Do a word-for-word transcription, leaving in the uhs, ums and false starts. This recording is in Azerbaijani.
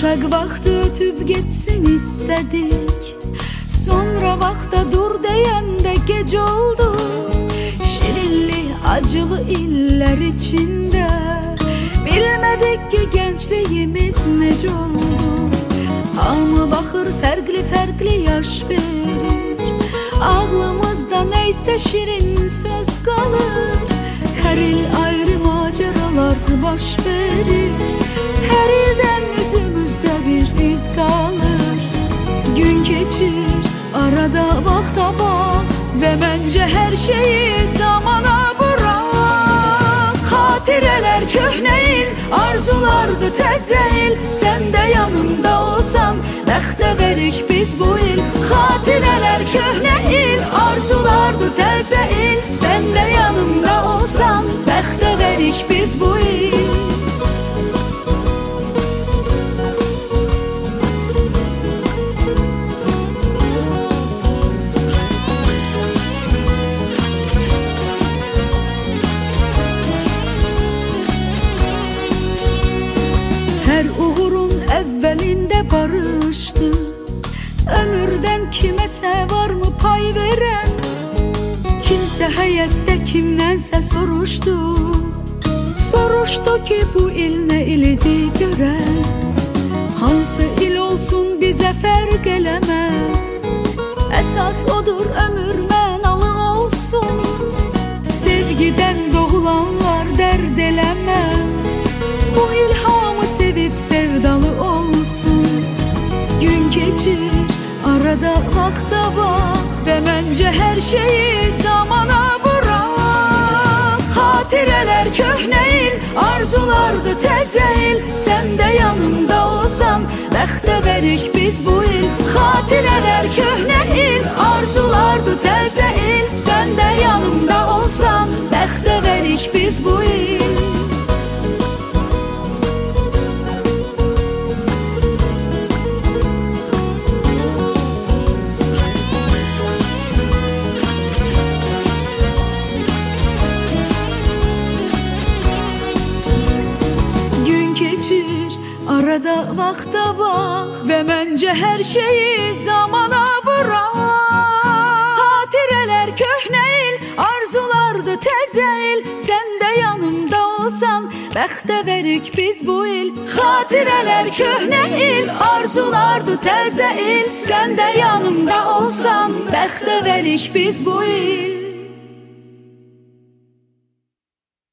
Uşaq vaxtı ötüb getsin istədik, sonra vaxta dur deyəndə gec oldu. Şirinli, acılı illər içində bilmədik ki gəncliyimiz necə oldu. Hamı baxır fərqli-fərqli yaş verir, ağlımızda neysə şirin söz qalır. Hər il ayrı macəralar baş verir, hər ildən üzümüzdə bir iz qalır. Gün keçir, arada vaxta bax və məncə hər şeyi zamana bırak. Xatirələr köhnə il, arzulardı təzə il, sən də yanımda olsan bəxtə verik biz bu il. Xatirələr köhnə il, arzulardı təzə il, sən də yanımda olsan bəxtə verik biz bu il. Hər uğurun əvvəlində barışdı, ömürdən kiməsə varmı pay verən? Kimsə həyətdə kimdənsə soruşdu, soruşdu ki bu il nə ilidi görən? Hansı il olsun bizə fərq eləməz, əsas odur ömür mənalı olsun. Sevgidən doğulanlar dərd eləməz, bu il hamı sevib sevdalı olsun. Gün keçir, arada vaxta bax və məncə hər şeyi zamana bırak. Xatirələr köhnə il, arzulardı təzə il, sən də yanımda olsan bəxtə verik biz bu il. Xatirələr köhnə il, arzulardı təzə il, sən də yanımda olsan bəxtə verik biz bu il. Arada vaxta bax və məncə hər şeyi zamana bırak. Xatirələr köhnə il, arzulardı təzə il, sən də yanımda olsan bəxtə verik biz bu il. Xatirələr köhnə il, arzulardı təzə il, sən də yanımda olsan bəxtə verik biz bu il.